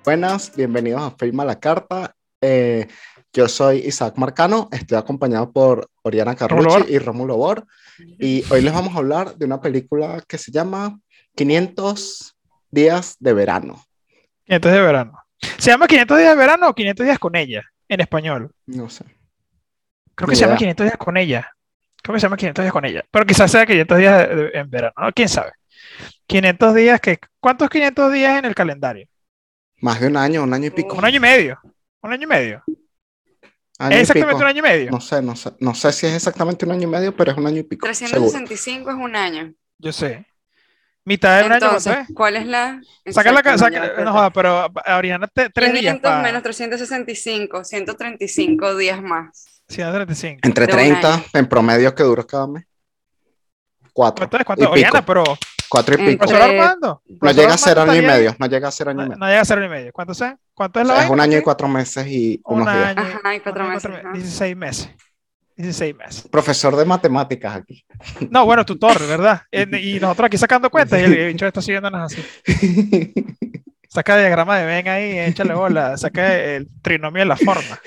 Buenas, bienvenidos a Film a la Carta. Yo soy Isaac Marcano, estoy acompañado por Oriana Rómulo Carlucci Bar. y Rómulo Bor, y hoy les vamos a hablar de una película que se llama 500 días de verano. 500 de verano. ¿Se llama 500 días de verano o 500 días con ella en español? No sé, Creo que ni se llama idea. 500 días con ella. Creo que se llama 500 días con ella. Pero quizás sea 500 días en verano, ¿no? ¿Quién sabe? 500 días que... ¿Cuántos 500 días en el calendario? Más de un año y pico. Un año y medio. Un año y medio. Año ¿Es y exactamente un pico. año y medio? No sé si es exactamente un año y medio, pero es un año y pico, seguro. 365 es un año. Yo sé. ¿Mitad de un año cuánto Entonces, es? ¿cuál es la? Saca la... Exacto, no, ya, No espérate. joda, pero Oriana, 3 días 500 para menos 365, 135 días más 135. Entre de un 30 año. en promedio que dura cada mes. Cuatro ¿Cuánto es? y ¿Cuánto? Oriana, pico. pero... Cuatro y pico. Profesor Entre Armando. No Profesor llega a ser Armando año y estaría ahí. medio, no llega a ser año y No, medio. no llega a ser un y medio. ¿Cuánto es? ¿Cuánto es O la sea, es vaina? un ¿Por año y qué? 4 meses y Un unos días. año, Ajá, y un cuatro año y meses. 4 meses. Ajá. 16 meses. 16 meses. Profesor de matemáticas aquí. No, bueno, tutor, ¿verdad? Y nosotros aquí sacando cuentas y el Sí. bicho está siguiéndonos así. Saca diagrama de Venn ahí, échale bola. Saca el trinomio de la forma.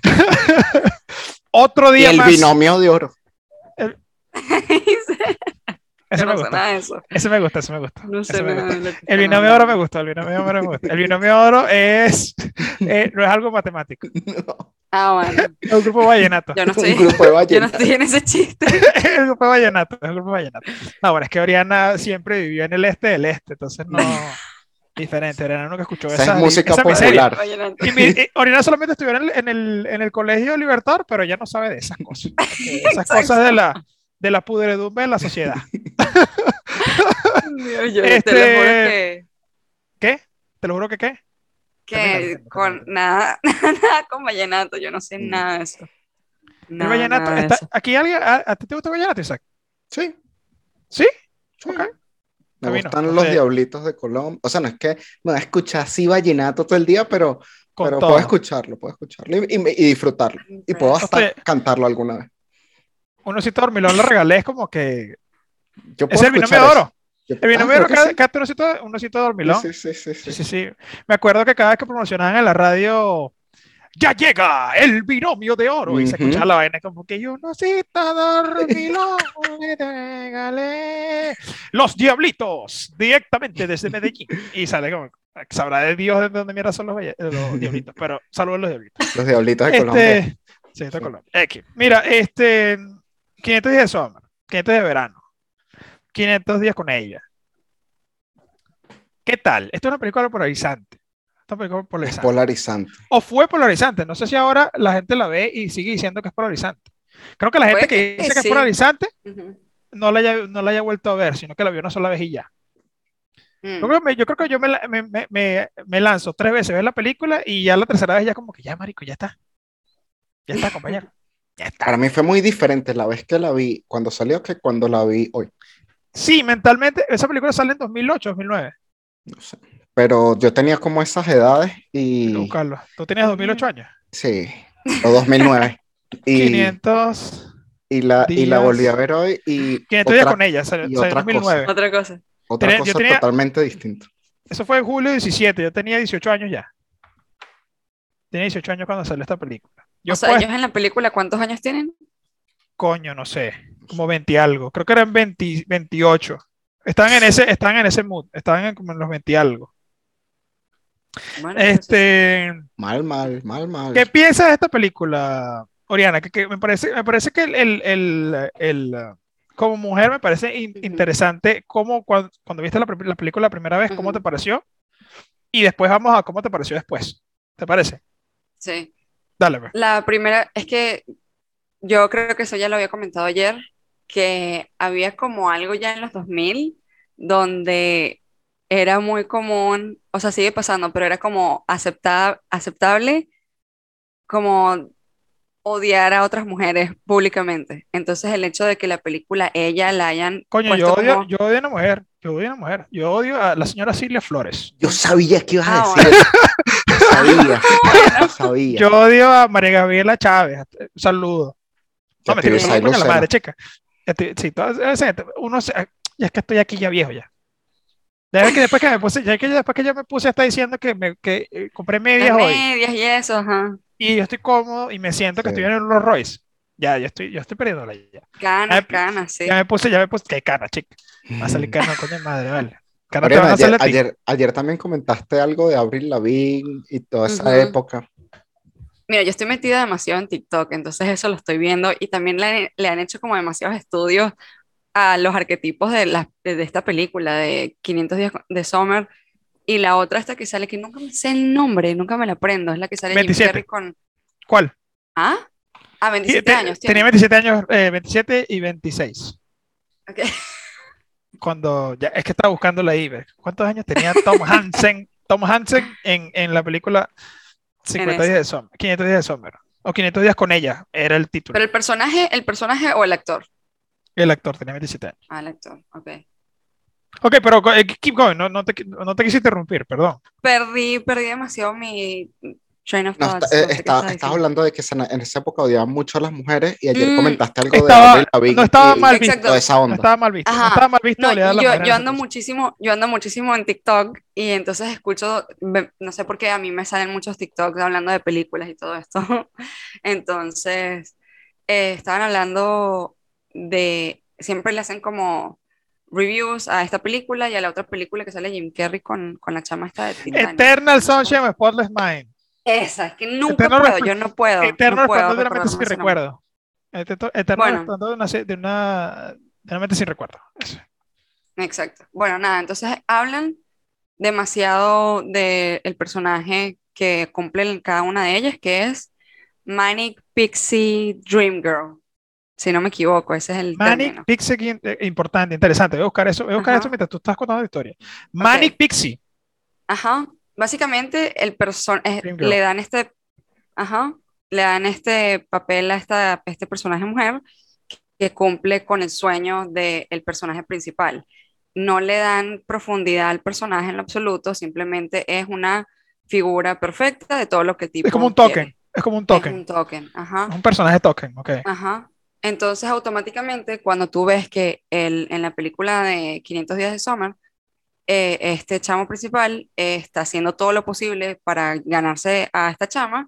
Otro Y día el más. binomio de oro. El- Yo Ese me no sé gustó. nada de eso. Ese me gusta, ese me gusta. No sé Ese me nada gusta. de lo que El están binomio de oro me hablando. gustó. El binomio de oro me gusta. El binomio de oro es, no es algo matemático. No, Ah, bueno. Es un grupo vallenato. Yo no un estoy, grupo de yo no ballenas. estoy en ese chiste. El grupo vallenato, el grupo vallenato. No, bueno, es que Oriana siempre vivió en el este del este, entonces no, diferente. Oriana nunca escuchó Esa es esa, música esa miseria. popular. Vallenato. Oriana solamente estuvo en el Colegio Libertad, pero ella no sabe de esas cosas, porque esas cosas Exacto. de la pudredumbre de la sociedad. Dios, yo te lo juro Este, ¿qué? Te lo juro que qué. Termina, que termina, con termina. nada, nada con vallenato, yo no sé Mm. nada de eso. El Nada, vallenato, nada de está, eso. aquí alguien, ¿a ti te gusta el vallenato, Isaac? Sí, ¿Sí? Ok, sí. Me a mí no, gustan no los sé, diablitos de Colombia. O sea, no es que me voy a escuchar así vallenato todo el día, con pero todo. puedo escucharlo y disfrutarlo. Y puedo Impressed. hasta Estoy, cantarlo alguna vez. uno sí dormilón le regalé, es como que Yo ese es puedo el binomio escuchar de eso. oro. El binomio de Creo oro, que sí. cada un osito de Sí, dormilón. sí, sí, sí, Sí, sí. sí, sí. Me acuerdo que cada vez que promocionaban en la radio, ya llega el binomio de oro. Y se escuchaba Ujú. la vaina como que yo no osito dormilón, le regalé los diablitos directamente desde Medellín. Y sale como, sabrá de Dios de dónde mierda son los diablitos, pero saludos a los diablitos. Los diablitos de Colombia. Este, sí, esto es Sí. Colombia. X. Mira, 500 días de summer, 500 de verano, 500 días con ella. ¿Qué tal? Esto es una película polarizante. Esta es una película Es polarizante. polarizante. O fue polarizante. No sé si ahora la gente la ve y sigue diciendo que es polarizante. Creo que la gente Puede que que dice que es sí. polarizante Ujú. no la haya vuelto a ver, sino que la vio una sola vez y ya. Mm. Yo creo que yo me lanzo 3 veces a ver la película y ya la tercera vez ya como que ya, marico, ya está. Ya está, compañero. Ya Para está. mí fue muy diferente la vez que la vi cuando salió que cuando la vi hoy. Sí, mentalmente, esa película sale en 2008, 2009. No sé. Pero yo tenía como esas edades Hay que y buscarlo. Tú tenías 2008 años. sí, o 2009. Y, 500 y la volví a días. ver hoy 500 días con ella, y salió en otra cosa. 2009. Otra cosa. Otra Yo cosa tenía, totalmente distinta. eso fue en julio 17, yo tenía 18 años ya. Tenía 18 años cuando salió esta película. O Yo sea, pues, ellos en la película, ¿cuántos años tienen? coño, no sé, como 20 y algo. Creo que eran 20, 28. Estaban en ese mood, como en los 20 y algo. Bueno, pero eso sí. Este, Mal, mal, mal, mal. ¿Qué piensas de esta película, Oriana? Que me parece que como mujer me parece Ujú, interesante cómo cuando viste la película la primera vez, cómo te ujú. pareció, y después vamos a cómo te pareció después. ¿Te parece? Sí. Dale, pues. La primera, es que yo creo que eso ya lo había comentado ayer, que había como algo ya en los 2000 donde era muy común, o sea, sigue pasando, pero era como aceptable como odiar a otras mujeres públicamente. Entonces el hecho de que la película ella la hayan Coño, yo puesto odio, como, yo odio a una mujer. Yo odio a una mujer. Yo odio a la señora Silvia Flores. Yo Punto. sabía que ibas a ah, decir bueno, eso. Yo sabía, yo bueno, sabía. Yo odio a María Gabriela Chávez. Un saludo. No, Ya me te tiro un Isai saludo, coño, a la madre, Lucero. chica. Sí, uno ya es que estoy aquí ya viejo ya. Ya ves que después que me puse, ya que después que yo me puse, está diciendo que compré Las medias hoy medias y eso, ajá. y yo estoy cómodo y me siento que Sí. estoy en el Rolls Royce. Ya, yo estoy perdiéndola ya. Ya Canas, me, canas, ya sí. me puse, qué cana, chica. Va a salir cana, coño de madre, vale. Cana te van Oriana, a ayer, salir a ti. ayer también comentaste algo de Avril Lavigne y toda esa Ujú. época. Mira, yo estoy metida demasiado en TikTok, entonces eso lo estoy viendo y también le han hecho como demasiados estudios a los arquetipos de esta película de 500 días de Summer y la otra esta que sale, que nunca me sé el nombre, nunca me la aprendo, es la que sale Jim Carrey 27. con... ¿Cuál? ¿Ah? Ah, 27 años Tenía tiene. 27 años, 27 y 26. Ok. Cuando ya es que estaba buscándola ahí, ¿ves? ¿Cuántos años tenía Tom Hansen en la película En 50 días de esa. Summer, 500 días de Summer, o 500 días con ella, era el Pero título. el personaje o el actor. El actor tenía 27 años. Ah, el actor, ok. Ok, pero keep going, no te quise interrumpir, perdón. Perdí demasiado mi train of No, thoughts, no sé qué estaba estás diciendo. hablando de que en esa época odiaban mucho a las mujeres y ayer Mm, comentaste algo de Avril Estaba, no Lavigne estaba mal y visto, toda exacto. esa no onda. estaba mal visto, no Ajá. estaba mal visto No, olear a las yo, mujeres en yo ese ando entonces. muchísimo, yo ando muchísimo en TikTok y entonces escucho, no sé por qué a mí me salen muchos TikToks hablando de películas y todo esto. Entonces, estaban hablando siempre le hacen como reviews a esta película y a la otra película que sale Jim Carrey con la chama esta de Titanic. Eternal No sé cómo Sunshine se of Spotless Mind. Esa, es que nunca Eterno, puedo, yo no Eterno puedo resplandor de una mente recordarme sin ese nombre. recuerdo. Eterno Bueno, resplandor de una mente sin recuerdo. Eso. exacto. Bueno, nada, entonces hablan demasiado del personaje que cumple en cada una de ellas, que es Manic Pixie Dream Girl, si no me equivoco, ese es el Manic término. Pixie, importante, interesante. Voy a buscar esto Ajá, mientras tú estás contando la historia. Manic ok. Pixie, Ajá. Básicamente Dream Girl. le dan ajá, le dan este papel a este personaje mujer que cumple con el sueño del personaje principal. No le dan profundidad al personaje en lo absoluto, simplemente es una figura perfecta de todo lo que el Es como un tipo token. quiere. Es como un Es token. un token, Es ajá, un personaje token, ok. ajá. Entonces, automáticamente, cuando tú ves que en la película de 500 días de Summer, este chamo principal está haciendo todo lo posible para ganarse a esta chama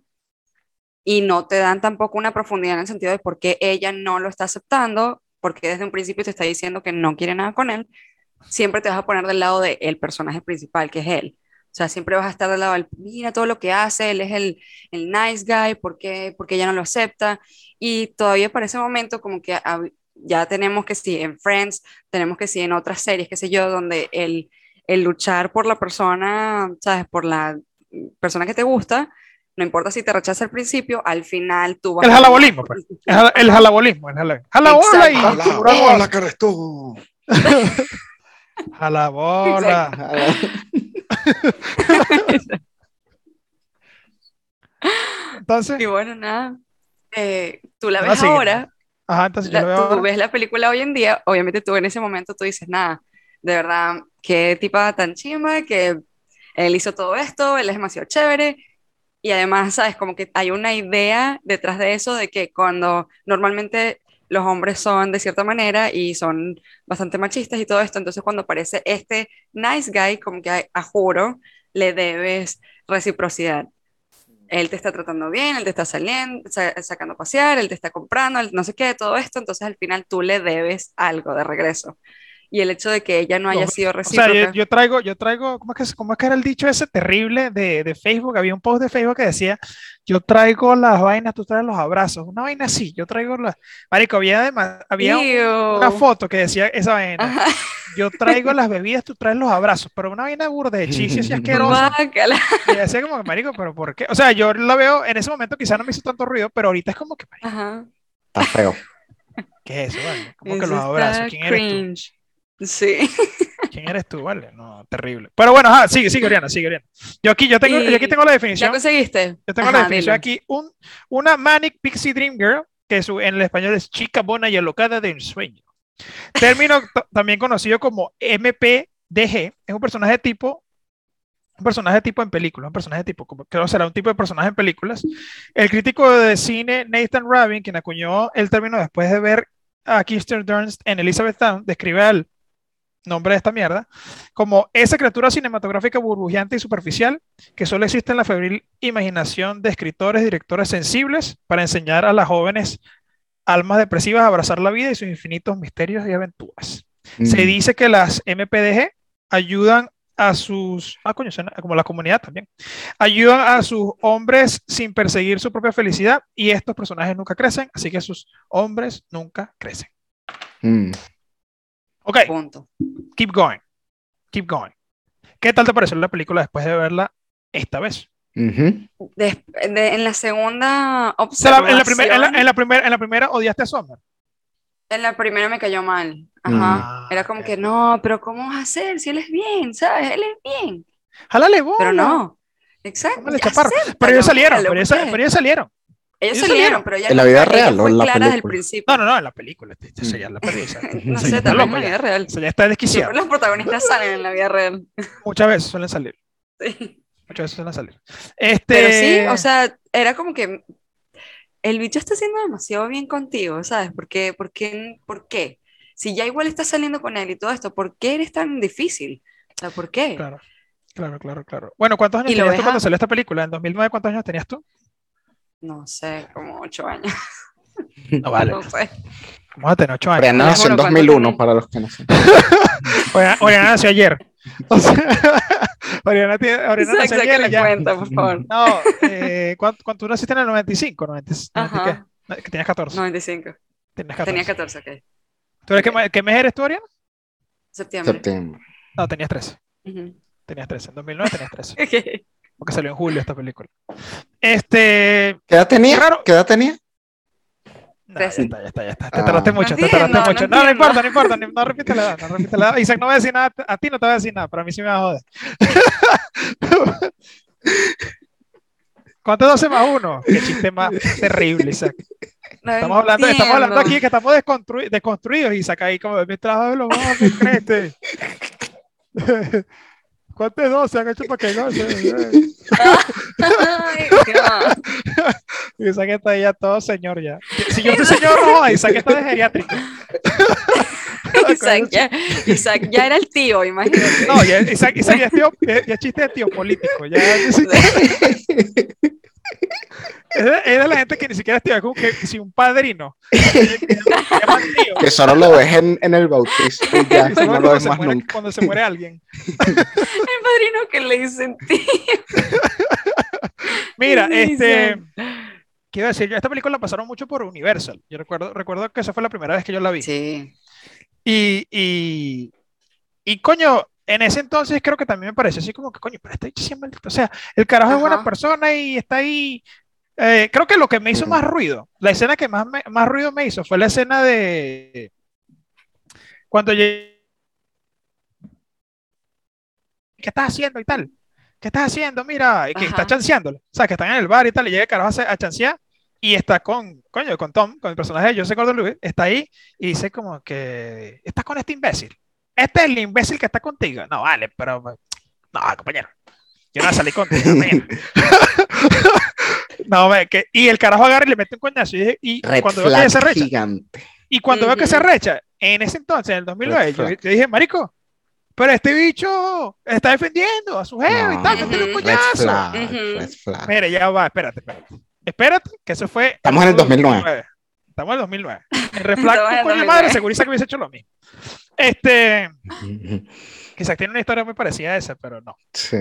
y no te dan tampoco una profundidad en el sentido de por qué ella no lo está aceptando, porque desde un principio te está diciendo que no quiere nada con él, siempre te vas a poner del lado del personaje principal, que es él. O sea, siempre vas a estar del lado del, mira todo lo que hace, él es el nice guy, ¿por qué ella no lo acepta? Y todavía para ese momento como que ya tenemos que sí, en Friends, tenemos que sí, en otras series, qué sé yo, donde el luchar por la persona, ¿sabes? Por la persona que te gusta, no importa si te rechaza al principio, al final tú vas El a ganar. jalabolismo, pues. Porque El ajá, jalabolismo. Jala bola exacto. y ¡Hala! seguro algo ¡Hola, hace. que eres tú! Jala Exacto. bola. ¡Hala! Y Entonces, bueno, nada, tú la ahora ves sigue. ahora, Ajá, entonces yo lo veo tú ahora. ves la película hoy en día, obviamente tú en ese momento tú dices, nada, de verdad, qué tipa tan chima, que él hizo todo esto, él es demasiado chévere, y además, sabes, como que hay una idea detrás de eso de que cuando normalmente los hombres son de cierta manera y son bastante machistas y todo esto, entonces cuando aparece este nice guy, como que a juro, le debes reciprocidad. Él te está tratando bien, él te está saliendo, sacando a pasear, él te está comprando, él no sé qué, todo esto, entonces al final tú le debes algo de regreso. Y el hecho de que ella no haya sido O sea, recíproca, yo traigo, ¿cómo es que era el dicho ese terrible de Facebook? Había un post de Facebook que decía, yo traigo las vainas, tú traes los abrazos. Una vaina así, yo traigo las... Marico, había una ¡ew! foto que decía esa vaina. Ajá, Yo traigo las bebidas, tú traes los abrazos, pero una vaina burda de chis y asquerosa. guácala. Y yo decía como que, marico, ¿pero por qué? O sea, yo la veo, en ese momento quizá no me hizo tanto ruido, pero ahorita es como que, marico, Ajá, Está feo. ¿qué es eso, vale? Como que eso los abrazos, está ¿quién eres tú? cringe. Sí. ¿Quién eres tú? Vale, no, terrible. Pero bueno, ajá, sigue, Oriana, sigue, Oriana. Yo aquí ¿Y tengo la ya definición. conseguiste? Yo tengo la Ajá, definición dilo. aquí. Una Manic Pixie Dream Girl, que en el español es chica buena y alocada de ensueño. Término también conocido como MPDG, es un personaje tipo en películas, un personaje tipo, como creo será un tipo de personaje en películas. El crítico de cine Nathan Rabin, quien acuñó el término después de ver a Kirsten Dunst en Elizabethtown, describe nombre de esta mierda, como esa criatura cinematográfica burbujeante y superficial que solo existe en la febril imaginación de escritores y directores sensibles para enseñar a las jóvenes almas depresivas a abrazar la vida y sus infinitos misterios y aventuras. Se Mm. dice que las MPDG ayudan a sus, coño, como la comunidad también, ayudan a sus hombres sin perseguir su propia felicidad y estos personajes nunca crecen, así que sus hombres nunca crecen. Mm. Ok, Punto. keep going, keep going. ¿Qué tal te pareció la película después de verla esta vez? Ujú. En la segunda O sea, en observación, la primera odiaste a Summer. en la primera me cayó mal. Ajá. Ah, Era como ok. que no, pero ¿cómo vas a hacer si él es bien, ¿sabes? Él es bien. Jálale Pero bola. no. Exacto. Tómale, chaparro. Pero Acéptalo, ellos salieron, míralo, ¿por qué? pero ellos salieron. Ellos Ellos salieron, salieron. pero ella ¿En la nunca, vida ella real o fue en la clara desde el película? principio. No, en la película. Esa ya la perdí. No Esa sé, ya está tal vez en loco la ya. vida real. Esa ya está desquiciado. Siempre los protagonistas salen en la vida real. Muchas veces suelen salir. Sí. Muchas veces suelen salir. Pero sí, o sea, era como que el bicho está haciendo demasiado bien contigo, ¿sabes? ¿Por qué? Si ya igual estás saliendo con él y todo esto, ¿por qué eres tan difícil? O sea, ¿por qué? Claro, claro, claro, claro. Bueno, ¿cuántos años Y lo tenías ves tú cuando salió esta película? ¿En 2009 cuántos años tenías tú? no sé, como 8 años, No vale. no sé. Vamos a tener 8 años. Oriana Les nació en juro, ¿cuánto 2001, tiene? para los que no saben. Oriana nació ayer. O sea, Oriana nació Isaac, ayer saca y la ya. cuenta, por favor. No, ¿cuánto tú naciste en el 95? 90, ¿qué? Ajá, Que tenías 14. 95. Tenías Tenía 14. 14, ok. ¿Tú eres Ok. qué mes eres tú, Oriana? Septiembre. Septiembre. No, tenías 13. Ujú. Tenías 13. En 2009 tenías 13. Ok. Porque salió en julio esta película. ¿Qué edad Qué tenía? raro. ¿Qué edad tenía? No, ya 13. está. Te Ah. tardaste No mucho, te tardaste entiendo, mucho. no No, no entiendo. importa, no importa. No repite la edad, no repite la edad. Isaac no va a decir nada, a ti no te va a decir nada, pero a mí sí me va a joder. ¿Cuánto es 12 más 1? Qué chiste más terrible, Isaac. No Estamos hablando entiendo. aquí que estamos desconstruidos, Isaac, ahí como mi trabajo de los vamos, crete. ¿Cuánto es 12? Han hecho para que goce. Ay, Dios. Isaac está ahí ya todo señor ya. Si yo soy señor, no, Isaac está de geriátrico. Isaac ya era el tío, imagínate. No, Isaac ya es tío, ya chiste de tío político. Ya, es de la gente que ni siquiera es tío, es como que si un padrino. Llaman tío. Que solo lo ves en el bautizo y ya, Solo no lo ves más nunca. cuando se muere alguien. El padrino que le dicen tío. Mira, Dicen. ¿qué iba a decir? Yo esta película la pasaron mucho por Universal. Yo recuerdo que esa fue la primera vez que yo la vi. Sí. Y coño, en ese entonces creo que también me pareció así como que, coño, pero este bicho sí es maldito. O sea, el carajo es buena Ajá. persona y está ahí. Creo que lo que me hizo más ruido, la escena que más ruido me hizo fue la escena de cuando llegué, ¿qué estás haciendo y tal? ¿Qué estás haciendo? Mira, y que está Ajá. chanceándolo. O sea, que están en el bar y tal, y llega el carajo a chancear y está con Tom, con el personaje de Joseph Gordon-Levitt, está ahí y dice como que estás con este imbécil. Este es el imbécil que está contigo. No, vale, pero no, compañero. Yo no salí contigo, compañero. No, y el carajo agarra y le mete un coñazo. Y Red cuando veo que ella se flag recha, gigante. y cuando veo que se Ujú. recha, en ese entonces, en el 2009, Red yo flag. dije, marico, pero este bicho está defendiendo a su jefe y tal, No, métele un Ujú. red coñazo. flag, Ujú. red flag. Mire, ya va, espérate. Espérate, que eso fue. Estamos en el 2009. Estamos en el 2009. En Reflag, Estamos en un el coño de 2009. madre, seguro que hubiese hecho lo mismo. Quizás tiene una historia muy parecida a esa, pero no. Sí.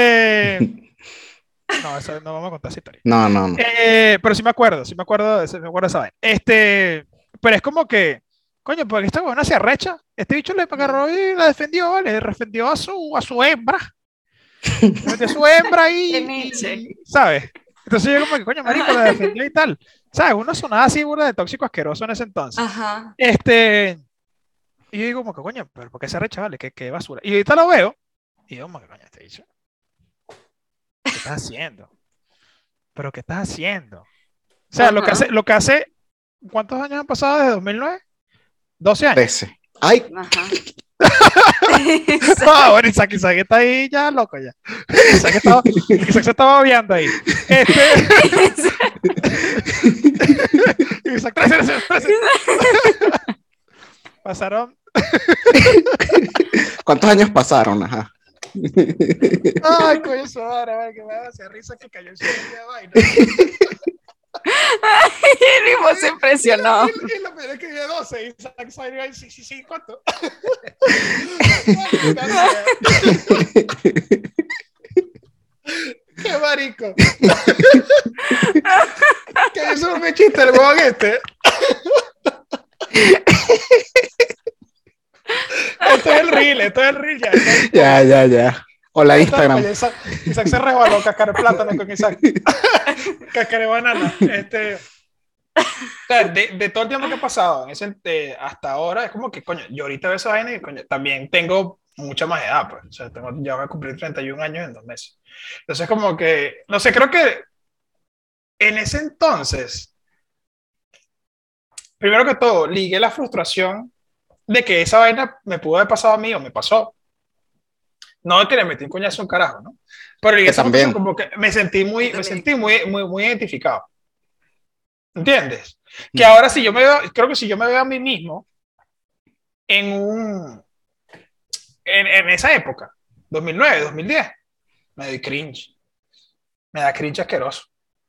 No, eso no vamos a contar esa historia. No. Pero sí me acuerdo de esa vaina. Pero es como que, coño, porque esta buena se arrecha. Este bicho le agarró y la defendió, le defendió a su hembra. Le defendió a su hembra Qué y, Nietzsche. ¿sabes? Entonces yo como que, coño, marico, la defendió y tal. ¿Sabes? Uno sonaba así, burda de tóxico asqueroso en ese entonces. Ajá. Y yo digo como que, coño, pero ¿por qué se arrecha, vale? ¿Qué basura? Y ahorita lo veo y digo como que, coño, este bicho, ¿qué estás haciendo? ¿Pero qué estás haciendo? O sea, Ajá. lo que hace, ¿cuántos años han pasado desde 2009? 12 años. 13. Ay, Ajá. Ah, bueno, Isaac está ahí ya loco ya. Isaac se estaba obviando ahí. Isaac, 13. Pasaron ¿Cuántos años pasaron? Ajá. Ay, coño, eso ahora, que me da hacer risa que cayó en su propia vaina. El mismo se impresionó. Y lo peor es que vive 12 y Zack Snyder sí, ¿cuánto? ¡Qué marico! Que eso no me chiste el huevón este. Esto es el reel ya. Ya. Hola, Instagram. Isaac se resbaló, cascar plátano con Isaac. Cascar banana. O sea, de todo el tiempo que he pasado hasta ahora, es como que, coño, yo ahorita veo esa vaina y, coño, también tengo mucha más edad, pues. O sea, ya voy a cumplir 31 años en 2 meses. Entonces, como que, no sé, creo que en ese entonces, primero que todo, ligué la frustración de que esa vaina me pudo haber pasado a mí o me pasó. No de que le metí un coñazo un carajo, ¿no? Pero ligué esa frustración como que me sentí muy identificado. ¿Entiendes? Que ahora si yo me veo, creo que si yo me veo a mí mismo en esa época, 2009, 2010, me doy cringe. Me da cringe asqueroso.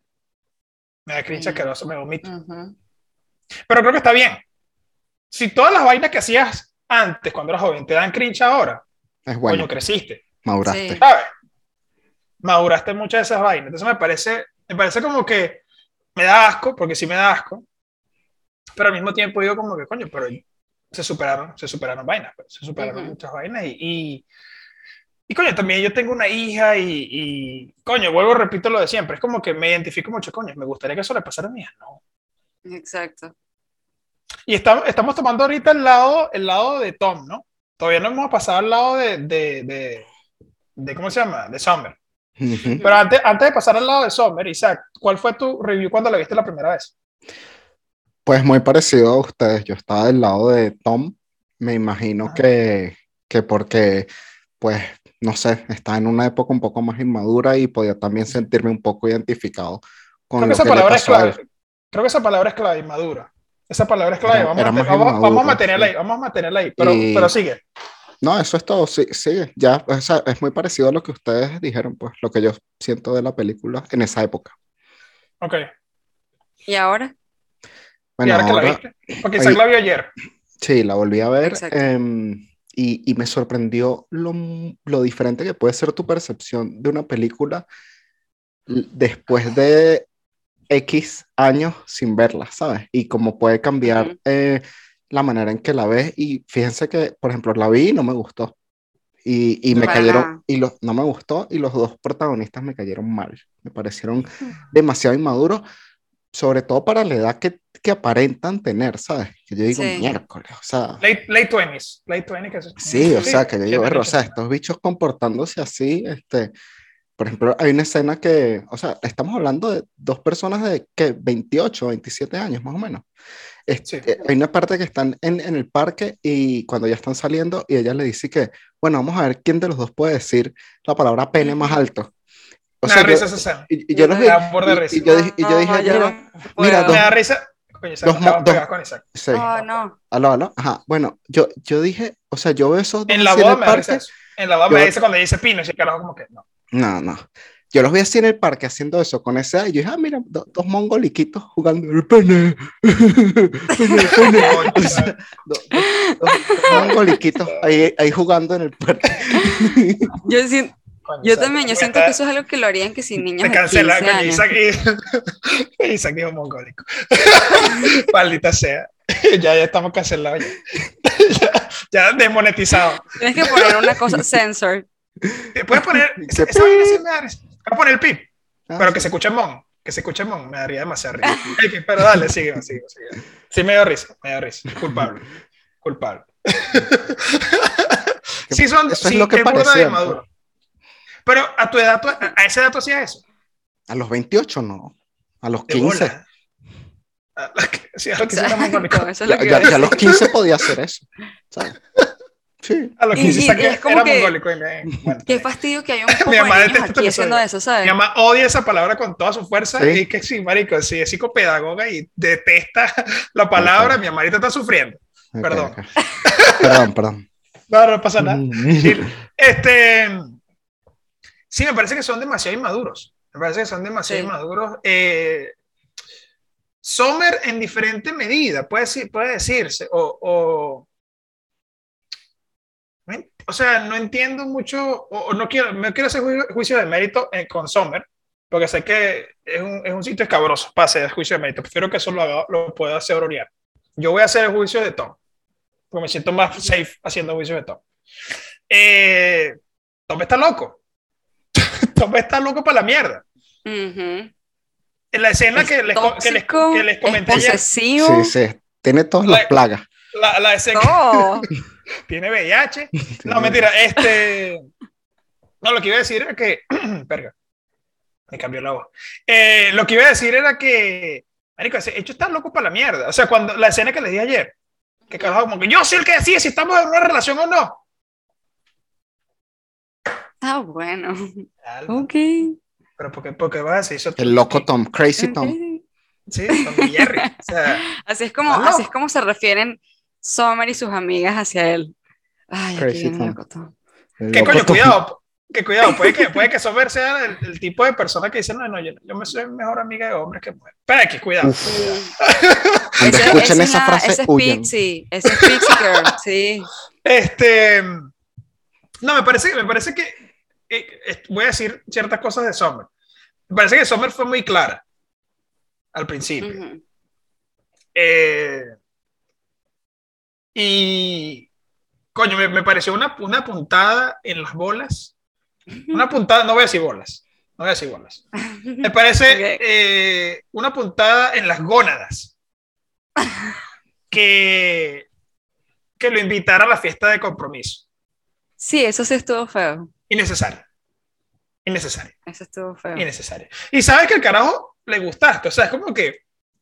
Me vomito. Pero creo que está bien. Si todas las vainas que hacías antes, cuando eras joven, te dan cringe ahora, es bueno. Coño, creciste. Maduraste. Sí. ¿Sabes? Maduraste muchas de esas vainas. Entonces me parece como que me da asco, porque sí me da asco, pero al mismo tiempo digo como que, coño, pero se superaron vainas, pues, se superaron muchas vainas y coño, también yo tengo una hija y coño, repito lo de siempre, es como que me identifico mucho, coño, me gustaría que eso le pasara a mi hija, ¿no? Exacto. Y estamos tomando ahorita el lado de Tom, ¿no? Todavía no hemos pasado al lado de ¿cómo se llama? De Summer. Pero antes de pasar al lado de Summer, Isaac, ¿cuál fue tu review cuando la viste la primera vez? Pues muy parecido a ustedes. Yo estaba del lado de Tom. Me imagino que porque, pues, no sé, estaba en una época un poco más inmadura y podía también sentirme un poco identificado con creo que lo que le pasó a él. Creo que esa palabra es clave, inmadura. Esa palabra es clave. Vamos a mantenerla ahí. Pero sigue. No, eso es todo, sí, sigue. Ya, o sea, es muy parecido a lo que ustedes dijeron, pues, lo que yo siento de la película en esa época. Ok. ¿Y ahora? Bueno, ¿Y ahora que la viste? Porque Isaac la vio ayer. Sí, la volví a ver y me sorprendió lo diferente que puede ser tu percepción de una película después de X años sin verla, ¿sabes? Y cómo puede cambiar la manera en que la ves. Y fíjense que, por ejemplo, la vi y no me gustó. Y me cayeron, no me gustó, y los dos protagonistas me cayeron mal. Me parecieron demasiado inmaduros, sobre todo para la edad que aparentan tener, ¿sabes? Que yo digo, miércoles, o sea... Late 20s. Late 20s. Que sí, o sea, que yo digo, o sea, estos bichos comportándose así, por ejemplo, hay una escena que, o sea, estamos hablando de dos personas de, ¿qué? 28, 27 años, más o menos. Sí. Hay una parte que están en el parque y cuando ya están saliendo y ella le dice que, bueno, vamos a ver quién de los dos puede decir la palabra pene más alto. O sea, risa esa escena. Y yo los vi. Y yo dije, mira, me da risa. Coño, con Isaac. Sí. Oh, no. Aló. Ajá. Bueno, yo dije, o sea, yo veo esos dos en la boda me da risa eso. En la boda me dice cuando dice pino, ese carajo como que no. No. Yo los vi así en el parque haciendo eso con esa. Y yo dije, mira, dos mongoliquitos jugando el pene. O sea, dos mongoliquitos ahí jugando en el parque. Yo también, yo siento que eso es algo que lo harían que sin niños. Me cancela, coño, Isaac dijo mongólico. Maldita sea. Ya estamos cancelados. Ya desmonetizados. Tienes que poner una cosa, censor. Puedes poner. Esa vaina sí me da risa. Voy a poner el pip. Pero que se escuche mon. Que se escuche mon. Me daría demasiado risa. Pero dale, sigue. Sí, me dio risa. Culpable. Sí, eso es lo que parecía. Pero a tu edad, a esa edad tú hacías eso. A los 28 no. A los 15. Sí, a los 15 era mongólico. Ya a los 15 podía hacer eso. ¿Sabes? Sí. A los 15 es como era que, mongólico. Bueno, qué fastidio que hay un poco de niños aquí haciendo eso, ¿sabes? Mi mamá odia esa palabra con toda su fuerza. ¿Sí? Y que sí, marico, sí, es psicopedagoga y detesta la palabra. Mi mamá ahorita está sufriendo. Perdón. Perdón. No, no pasa nada. Sí, me parece que son demasiado inmaduros. Me parece que son demasiado inmaduros. Sommer en diferente medida, puede decirse. O sea, no entiendo mucho, o no quiero hacer juicio de mérito con Sommer, porque sé que es un sitio escabroso para hacer juicio de mérito. Prefiero que eso lo pueda hacer Oriar. Yo voy a hacer el juicio de Tom, porque me siento más safe haciendo juicio de Tom. Tom está loco. Tom está loco para la mierda. En la escena que les comenté ayer. Sí, tiene todas las plagas. La escena tiene VIH. No, mentira. No, lo que iba a decir era que verga, me cambió la voz. Lo que iba a decir era que marico, ese hecho está loco para la mierda. O sea, cuando la escena que les di ayer, que carajo, como que yo soy el que decide si estamos en una relación o no. Ah, bueno. Alma. Ok. Pero porque vas a decir eso. El loco Tom, Crazy Tom. Sí, Tom y Jerry. O sea, así es como se refieren Sommer y sus amigas hacia él. Ay, aquí viene el loco Tom. ¿Qué coño? Cuidado, puede que Sommer sea el tipo de persona que dice, no, yo me soy mejor amiga de hombres que mujeres. Espera aquí, cuidado. Cuando escuchen esa frase, ese es Pixie Girl, sí. No, me parece que voy a decir ciertas cosas de Sommer. Me parece que Sommer fue muy clara al principio. Y coño, me pareció una puntada en las bolas. Una puntada, no voy a decir bolas. Me parece una puntada en las gónadas. Que lo invitara a la fiesta de compromiso. Sí, eso sí estuvo feo. Innecesario. Eso estuvo feo. Innecesario. Y sabes que el carajo le gustaste. O sea, es como que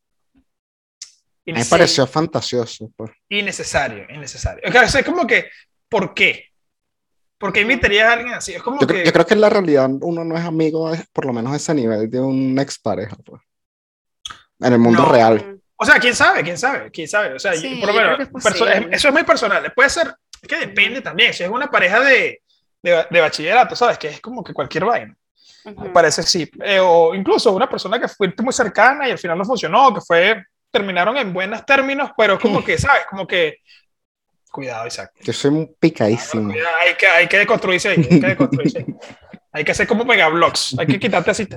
me pareció fantasioso. Pues. Innecesario. O sea, es como que, ¿por qué? ¿Por qué invitarías a alguien así? Es como yo creo que en la realidad uno no es amigo, por lo menos a ese nivel, de una expareja. Pues. En el mundo real. O sea, ¿quién sabe? O sea, sí, por lo menos, eso es muy personal. Puede ser, es que depende también. Si es una pareja de bachillerato, ¿sabes? Que es como que cualquier vaina. Me parece sí. O incluso una persona que fue muy cercana y al final no funcionó, terminaron en buenos términos, pero como que, ¿sabes? Como que, cuidado, Isaac. Yo soy un picadísimo. Hay que deconstruirse ahí. Hay que hacer como megablogs. Hay que quitarte así.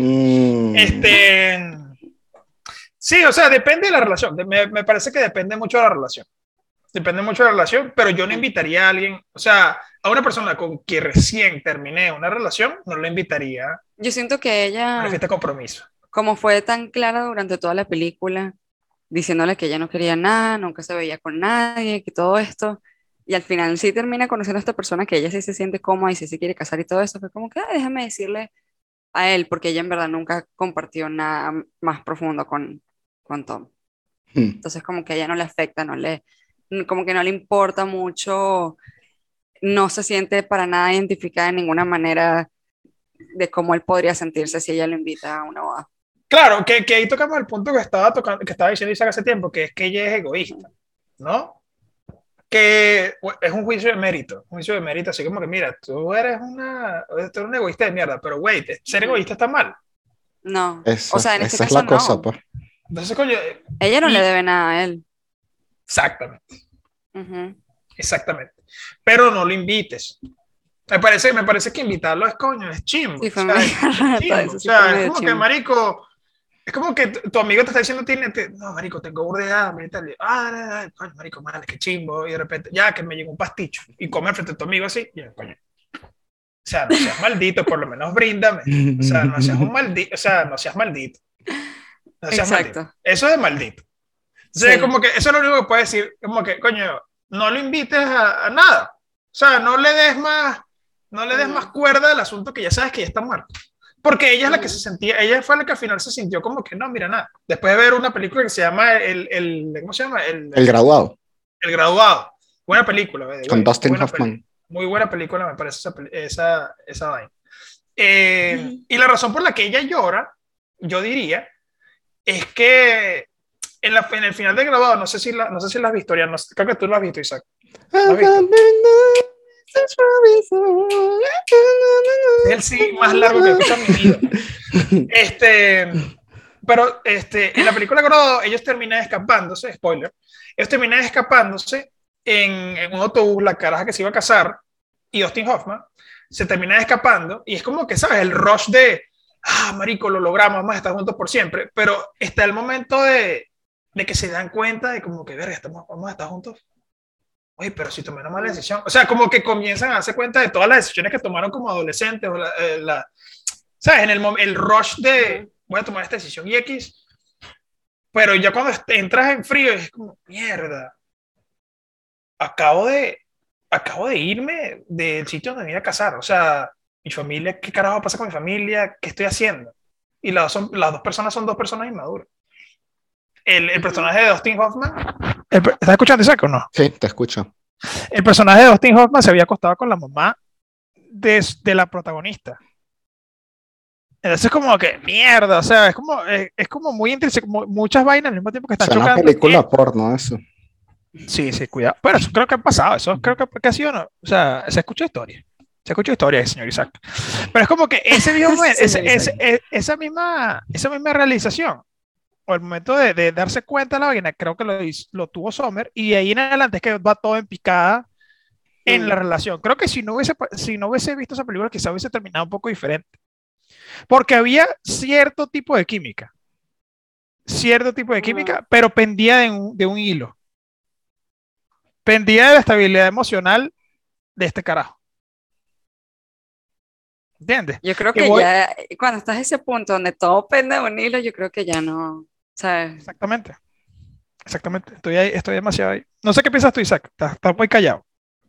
Sí, o sea, depende de la relación. Me parece que depende mucho de la relación. Pero yo no invitaría a alguien, o sea, a una persona con quien recién terminé una relación, no la invitaría. Yo siento que ella, a la fiesta de compromiso. Como fue tan clara durante toda la película, diciéndole que ella no quería nada, nunca se veía con nadie, que todo esto, y al final sí termina conociendo a esta persona que ella sí se siente cómoda y sí se quiere casar y todo eso, fue como que déjame decirle a él, porque ella en verdad nunca compartió nada más profundo con Tom. Entonces como que a ella no le afecta, como que no le importa mucho, no se siente para nada identificada de ninguna manera de cómo él podría sentirse si ella lo invita a una boda. Claro, que ahí tocamos el punto que estaba diciendo Isaac hace tiempo, que es que ella es egoísta, ¿no? Que es un juicio de mérito, así como que mira, tú eres un egoísta de mierda, pero güey, ser egoísta está mal. No, o sea, en este caso es la cosa, no. Pues. Entonces, coño, ella no le debe nada a él. Exactamente. Exactamente. Pero no lo invites. Me parece que invitarlo es coño, es chimbo. Sí, fue es como que, marico, es como que tu amigo te está diciendo, no, marico, tengo burda de hambre y tal. Coño, marico, madre, qué chimbo. Y de repente, ya que me llegó un pasticho y comer frente a tu amigo así, ya, coño. O sea, no seas maldito, por lo menos bríndame. O sea, no seas un maldito. O sea, no seas maldito. Exacto. Eso es de maldito. Entonces, como que eso es lo único que puedes decir, como que, coño, no lo invites a nada. O sea, no le des más cuerda al asunto que ya sabes que ya está muerto. Porque ella es la que se sentía, ella fue la que al final se sintió como que no, mira nada. Después de ver una película que se llama ¿cómo se llama? El Graduado. El Graduado. Buena película. Con Dustin Hoffman. Muy buena película, me parece esa vaina. Y la razón por la que ella llora, yo diría, es que en el final del Graduado, no sé si la has visto, creo que tú lo has visto, Isaac. ¿Lo has visto? Es el sí más largo que he escuchado en mi vida. Pero en la película Grodo, ellos terminan escapándose, spoiler, ellos terminan escapándose en un autobús, la caraja que se iba a casar, y Dustin Hoffman se termina escapando, y es como que, ¿sabes? El rush de, marico, lo logramos, vamos a estar juntos por siempre, pero está el momento de que se dan cuenta de como que, verga, vamos a estar juntos. Oye, pero si tomé una mala decisión. O sea, como que comienzan a darse cuenta de todas las decisiones que tomaron como adolescentes, o ¿sabes? El rush de, voy a tomar esta decisión y X, pero ya cuando entras en frío es como, mierda, acabo de irme del sitio donde me iba a casar. O sea, mi familia, ¿qué carajo pasa con mi familia? ¿Qué estoy haciendo? Y las dos personas son dos personas inmaduras. El personaje de Dustin Hoffman, ¿estás escuchando, Isaac, o no? Sí, te escucho. El personaje de Dustin Hoffman se había acostado con la mamá de la protagonista. Entonces como que mierda, o sea, es como muy intrínseco, muchas vainas al mismo tiempo que están O sea, chocando. una película porno, eso. Sí, cuidado. Pero eso creo que ha pasado, eso creo que ha sido, no. O sea, se escucha historia, señor Isaac. Pero es como que ese mismo momento, esa misma realización, o el momento de darse cuenta de la vaina, creo que lo tuvo Sommer, y de ahí en adelante es que va todo en picada en la relación. Creo que si no hubiese visto esa película, quizá hubiese terminado un poco diferente. Porque había cierto tipo de química, pero pendía de un hilo. Pendía de la estabilidad emocional de este carajo. ¿Entiendes? Yo creo que ya, cuando estás en ese punto donde todo pende de un hilo, yo creo que ya no, ¿sabes? Exactamente. Estoy demasiado ahí. No sé qué piensas tú, Isaac. Estás muy callado.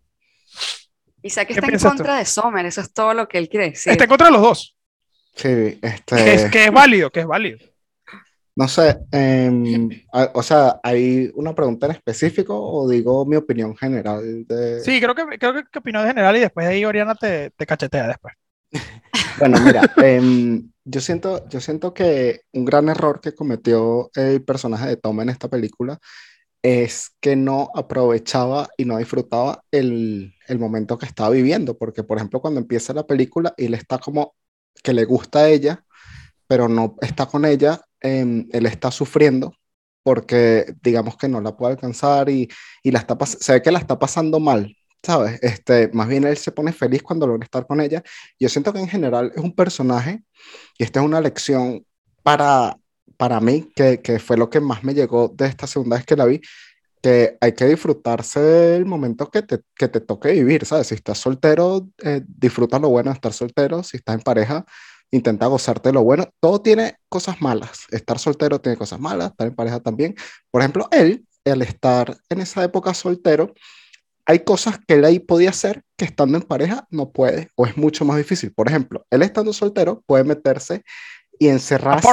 Isaac está en contra de Sommer, eso es todo lo que él quiere decir. Está en contra de los dos. Sí, que es válido. No sé, o sea, ¿hay una pregunta en específico o digo mi opinión general de... Sí, creo que opinó de general y después de ahí Oriana te cachetea después. Bueno, mira, yo siento que un gran error que cometió el personaje de Tom en esta película es que no aprovechaba y no disfrutaba el momento que estaba viviendo, porque por ejemplo cuando empieza la película y él está como que le gusta a ella, pero no está con ella, él está sufriendo porque digamos que no la puede alcanzar y se ve que la está pasando mal, ¿sabes? Más bien él se pone feliz cuando logra estar con ella. Yo siento que en general es un personaje y esta es una lección para mí, que fue lo que más me llegó de esta segunda vez que la vi, que hay que disfrutarse del momento que te toque vivir, ¿sabes? Si estás soltero, disfruta lo bueno de estar soltero. Si estás en pareja, intenta gozarte lo bueno. Todo tiene cosas malas. Estar soltero tiene cosas malas, estar en pareja también. Por ejemplo, él, al estar en esa época soltero, hay cosas que él ahí podía hacer que estando en pareja no puede o es mucho más difícil. Por ejemplo, él estando soltero puede meterse y encerrarse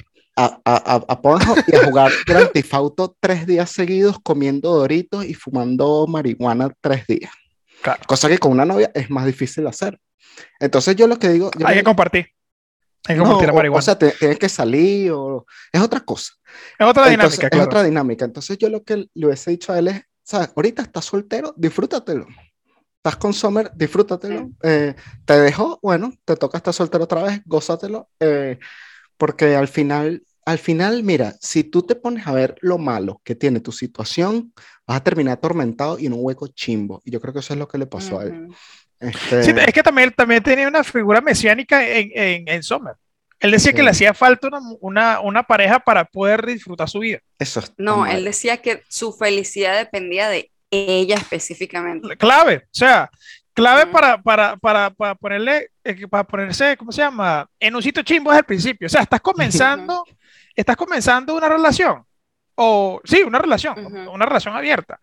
a Pornhub y a jugar Grand Theft Auto 3 días seguidos comiendo Doritos y fumando marihuana 3 días. Claro. Cosa que con una novia es más difícil hacer. Entonces yo lo que digo... Hay que compartir. Hay que compartir la marihuana. O sea, tienes que salir es otra cosa. Es otra dinámica, claro. Es otra dinámica. Entonces yo lo que le hubiese dicho a él es, ¿sabes? Ahorita estás soltero, disfrútatelo. Estás con Sommer, disfrútatelo. Te dejó, bueno, te toca estar soltero otra vez, gózatelo. Porque al final, mira, si tú te pones a ver lo malo que tiene tu situación, vas a terminar atormentado y en un hueco chimbo. Y yo creo que eso es lo que le pasó a él. Sí, es que también tenía una figura mesiánica en Sommer. Él decía que le hacía falta una pareja para poder disfrutar su vida. No, él decía que su felicidad dependía de ella específicamente. Clave, o sea, clave para ponerse, ¿cómo se llama? En un sitio chimbo desde el principio. O sea, estás comenzando una relación. Una relación abierta.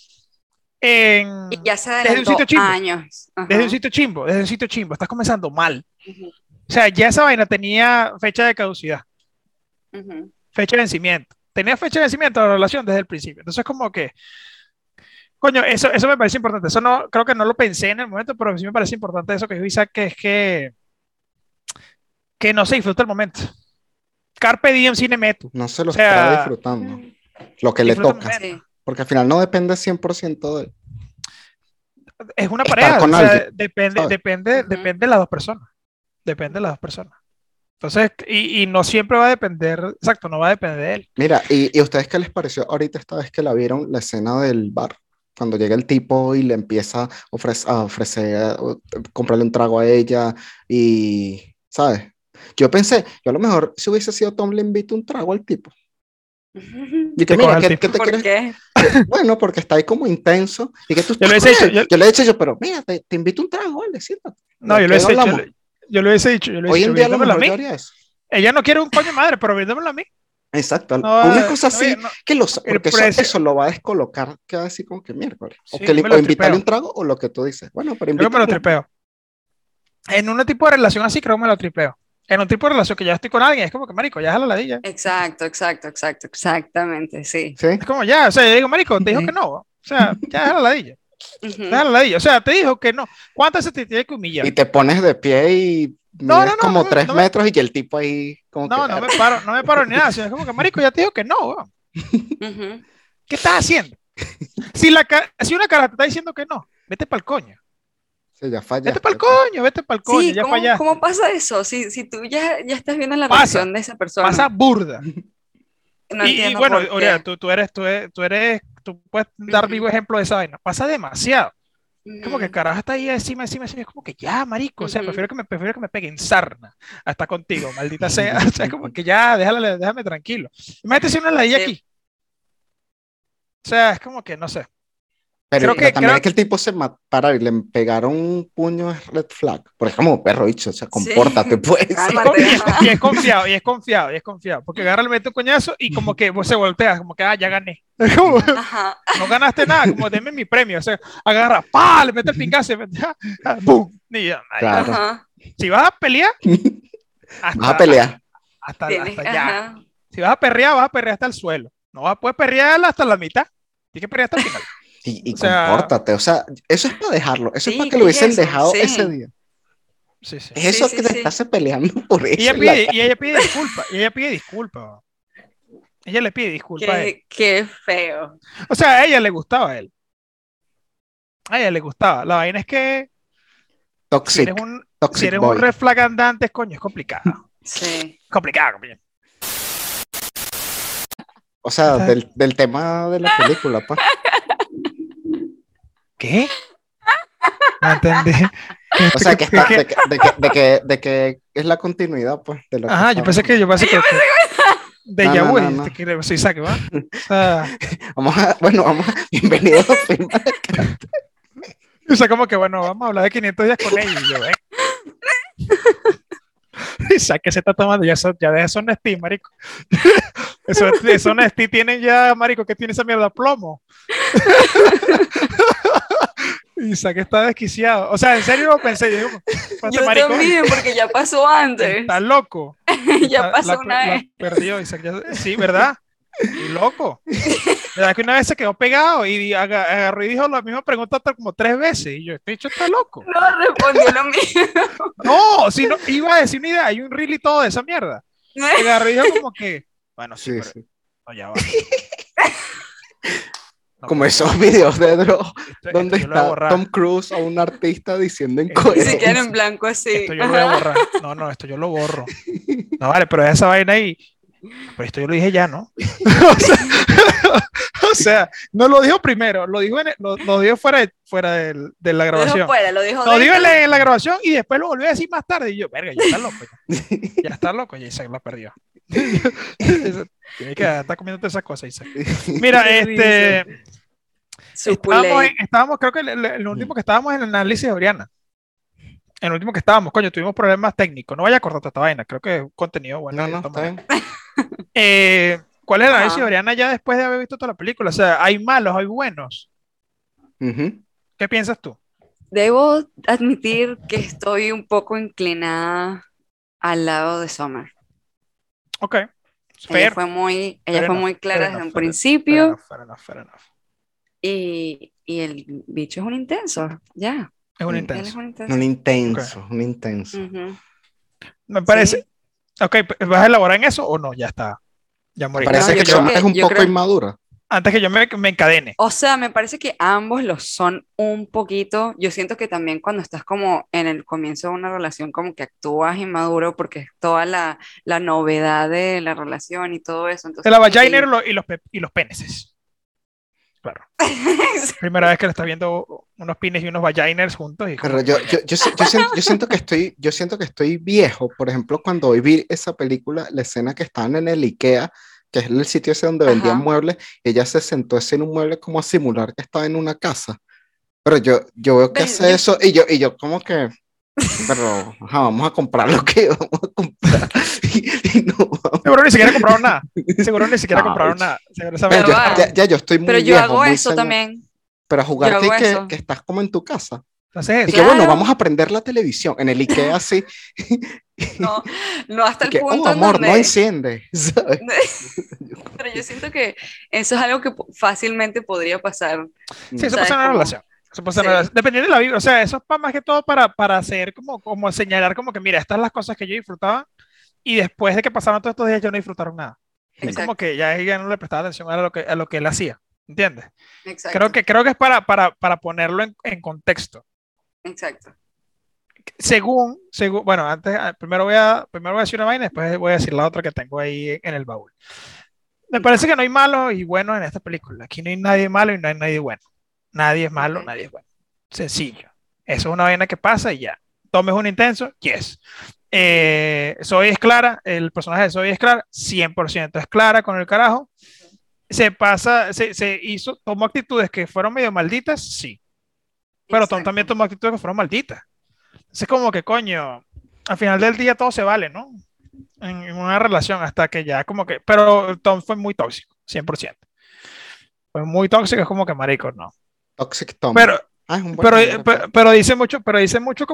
Y ya se adelantó años. Desde un sitio chimbo, estás comenzando mal. O sea, ya esa vaina tenía fecha de caducidad, fecha de vencimiento. Tenía fecha de vencimiento de la relación desde el principio. Entonces, como que, coño, eso me parece importante. Eso no, creo que no lo pensé en el momento, pero sí me parece importante eso que dijo Isaac, que es que no se disfruta el momento. Carpe diem sine metu. No se lo está disfrutando. Lo que le toca. Sí. Porque al final no depende 100% de él. es una estar pareja, con o sea, alguien, depende, ¿sabes? depende de las dos personas. Depende de las dos personas. Entonces, y no siempre va a depender, exacto, no va a depender de él. Mira, ¿y a ustedes qué les pareció ahorita esta vez que la vieron, la escena del bar? Cuando llega el tipo y le empieza a ofrecer, comprarle un trago a ella y, ¿sabes? Yo pensé, yo a lo mejor si hubiese sido Tom le invito un trago al tipo. Y que Te coge mira, el ¿qué tipo. te ¿Por quieres? qué? Bueno, porque está ahí como intenso y que tú Yo estás lo con hubiese dicho, él. Yo le he dicho yo, pero mira, te invito un trago, vale, siéntate. no, ¿De yo lo qué hubiese dicho, hablamos? yo lo hubiese dicho, Hoy en día a lo bríndamelo a mejor mí. yo haría eso. Ella no quiere un coño madre, pero bríndamelo a mí. Exacto, No, una cosa no, así no, que el porque precio, eso lo va a descolocar, que va a decir como que miércoles. O sí, que yo me o lo invitarle un tripeo. trago o lo que tú dices. Bueno, pero Yo me lo invítame. tripeo. En un tipo de relación así, creo que me lo tripeo. En un tipo de relación que ya estoy con alguien, es como que, marico, ya es la ladilla. Exacto, exactamente, sí. Sí, Es como ya, o sea, yo digo, marico, te dijo que no. O sea, ya es la ladilla. Ujú. Es la ladilla. O sea, te dijo que no. ¿Cuántas veces te tiene que humillar? y te pones de pie y No, no, mides no, no como me, 3 metros y el tipo ahí como que... no me paro, no me paro ni nada. Sino es como que, marico, ya te dijo que no, weón. Ujú. ¿Qué estás haciendo? Si una cara te está diciendo que no, vete para el coño. Sí, ya Vete para fallaste, el pues. coño, vete para el coño, Sí, ya ¿cómo fallaste. pasa eso? Si tú ya estás viendo la Pasa, reacción de esa pasa persona, burda. no Y entiendo bueno, por Aurea, qué. tú puedes dar Ujú, vivo ejemplo de esa vaina. Pasa demasiado. Es como que el ujú, carajo está ahí encima, encima, encima. Es como que ya, marico. O sea, ujú. prefiero que me peguen sarna hasta contigo, maldita sea. O sea, es como que ya, déjame tranquilo. Imagínate si una ladilla Sí, aquí. O sea, es como que no sé. Pero también Creo, es que el tipo se parara y le pegaron un puño es red flag. Porque es como perro dicho, o sea, compórtate, sí, pues. cálmate, y ajá. es confiado, y es confiado, y es confiado. Porque agarra, le mete un coñazo y como que se voltea, como que, ya gané. Es como, Ajá. no ganaste nada, como deme mi premio. O sea, agarra, ¡pa! Le mete el pingazo y mete, ¡bum! Y ya, marico. Claro. Ajá. Si vas a pelear, Vas a hasta, hasta, pelear. hasta ya. Ajá. Si vas a perrear hasta el suelo. No vas a poder perrear hasta la mitad. Tienes que perrear hasta el final. Y O sea, compórtate. O sea, eso es para dejarlo. Eso es para Sí, que lo ¿qué es hubiesen eso? dejado ese Sí, día. sí, sí. Es sí, eso sí, que te sí. estás peleando por eso en la calle. Y ella pide disculpas. Y ella pide disculpas. Ella le pide disculpas a él. Qué feo. O sea, a ella le gustaba a él. A ella le gustaba. La vaina es que si eres Toxic. un, si Toxic eres un boy. red flag andante, coño, es complicado. Sí. Complicado, coño. O sea, del tema de la película, pues. ¿Qué? No entendí. O sea, que está, ¿Qué? de que es la continuidad, pues, de lo que Ajá, estábamos. yo pensé que de No, no, Yahoo, no, no. este que se saque, ¿va? O sea, Bienvenidos a Film. o sea, como que bueno, vamos a hablar de 500 días con ella y yo, y sabe que se está tomando, ya deja eso Nestí, marico. Eso Nestí tienen ya, marico, que tiene esa mierda plomo. Y sabe que está desquiciado. O sea, en serio lo pensé, yo digo, este Yo marico también, porque ya pasó antes. está loco. Ya pasó una La vez. perdió, sí, ¿verdad? Y loco. ¿Verdad que una vez se quedó pegado y agarró y dijo la misma pregunta hasta como 3 veces? Y yo, este dicho está loco. No respondió lo mismo. No, si no, iba a decir una idea, hay un reel y todo de esa mierda. Y agarró y dijo como que, bueno, sí, Sí, pero sí. no, ya va. No, Como pero esos videos de Dross, donde esto yo lo voy a está borrar. Tom Cruise a un artista diciendo Y se quedan en incoherencias. blanco así. Esto yo lo voy a borrar. No, esto yo lo borro. No, vale, pero esa vaina ahí. Pero esto yo lo dije ya, ¿no? O sea, no lo dijo primero, lo dijo, lo dijo fuera de la Lo dijo grabación. fuera, lo dijo Lo dijo dentro. en la grabación y después lo volvió a decir más tarde. Y yo, verga, ya está loco. Ya está loco, ya Isaac lo perdió. Tiene que estar comiendo todas esas cosas, Isaac. Mira, Qué Suculent. estábamos, creo que el último que estábamos en el análisis de Oriana. En el último que estábamos, coño, tuvimos problemas técnicos. No vaya a cortar esta vaina, creo que es un contenido bueno. No, de no, esta está manera. bien. ¿Cuál es el análisis de Ajá. Oriana ya después de haber visto toda la película? O sea, hay malos, hay buenos. Ujú. ¿Qué piensas tú? Debo admitir que estoy un poco inclinada al lado de Summer. Ok. Ella Fair. ella Fair fue enough, muy clara fair desde enough, un fair principio enough, fair enough. y el bicho es un intenso, ya. Es un Él es intenso. un Un intenso. Ok. intenso, un intenso. Ujú. Me parece. Sí. Ok, ¿vas a elaborar en eso o no? Ya está. Ya ¿Te moriste. parece No, que yo Porque creo Summer es que, un yo poco creo, inmadura? Antes que yo me encadene. O sea, me parece que ambos lo son un poquito. Yo siento que también cuando estás como en el comienzo de una relación, como que actúas inmaduro porque es toda la novedad de la relación y todo eso. De Entonces, la como vagina que... y los péneses. Claro. Primera vez que le está viendo unos pines y unos vaginers juntos y como Pero que, coño. yo siento que estoy viejo. Por ejemplo, cuando hoy vi esa película, la escena que estaban en el IKEA, que es el sitio ese donde vendían Ajá. muebles, ella se sentó así en un mueble como a simular que estaba en una casa. Pero yo veo que ¿Ves? hace eso y yo como que, pero ajá, vamos a comprar lo que vamos a comprar. Y no vamos. Seguro ni siquiera compraron nada. Seguro ni siquiera No, compraron nada. Seguro esa pero Ya vaina yo, está va. ya yo estoy Pero muy yo viejo, hago muy eso señor. también. Pero a Yo jugar hago que eso. estás como en tu casa. entonces Y eso. que bueno, Claro. vamos a prender la televisión en el IKEA así. No, no hasta Y el que, oh punto en amor, no donde... enciende, ¿sabes? Pero yo siento que eso es algo que fácilmente podría pasar, Sí, eso Mm, pasa ¿sabes? en una Como, relación. Eso pasa en una sí, relación. Dependiendo de la vida. O sea, eso es más que todo para hacer como señalar como que, mira, estas son las cosas que yo disfrutaba y después de que pasaron todos estos días yo no disfrutaron nada. Es mm. como exacto, que ya ella no le prestaba atención a lo que él hacía. ¿Entiendes? exacto, Creo que es para ponerlo en contexto. exacto. Bueno, antes, primero voy a decir una vaina, después voy a decir la otra que tengo ahí en el baúl. Me parece que no hay malos y buenos en esta película. Aquí no hay nadie malo y no hay nadie bueno. Nadie es malo, Ok. nadie es bueno. Sencillo. Eso es una vaina que pasa y ya. Tom es un intenso, yes. Ujú. Zoe es clara, el personaje de Zoe es clara, 100% es clara con el carajo. Se hizo, tomó actitudes que fueron medio malditas, sí, pero Tom también Exacto. tomó actitudes que fueron malditas. Es como que, coño, al final del día todo se vale, ¿no? En una relación hasta que ya como que, pero Tom fue muy tóxico, 100%. Fue muy tóxico, es como que marico, no. Toxic Tom. Pero, Ah, es un buen pero, nombre, pues. pero dice mucho